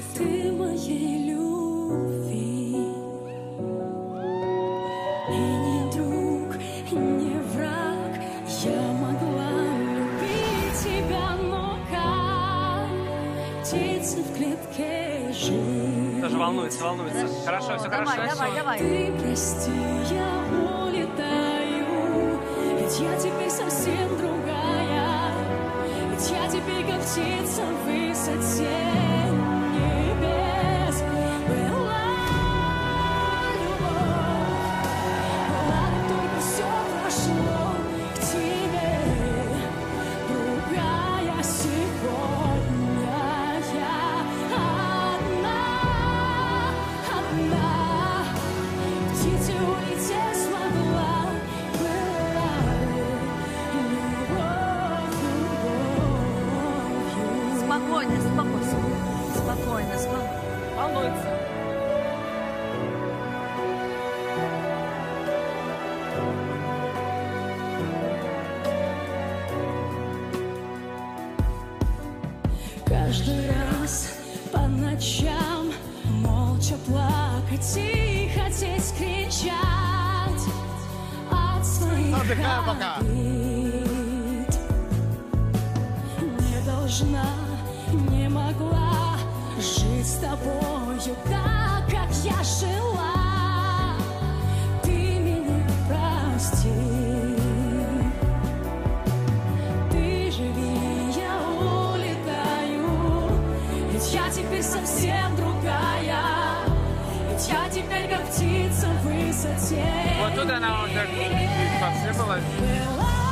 ты моей любви. И не друг, и не враг, я могла любить тебя, но как птица в клетке жить. Тоже волнуется. Хорошо, все хорошо. Давай. Ты прости, я улетаю, ведь я теперь совсем другая, ведь я теперь как птица в высоте небес. Была любовь, была, только все прошло к тебе, другая сегодня я одна. Птицы улететь смогла, была любовью. Спокойно. Волнуется. Каждый раз по ночам молча плакать и хотеть кричать от своих Отдыхаю пока. обид. Не должна, не могла жить с тобою так, как я жила. Ты меня прости. Ты живи, я улетаю, ведь я теперь совсем другая, ведь я теперь как птица в высоте. Вот тут она уже совсем была. Была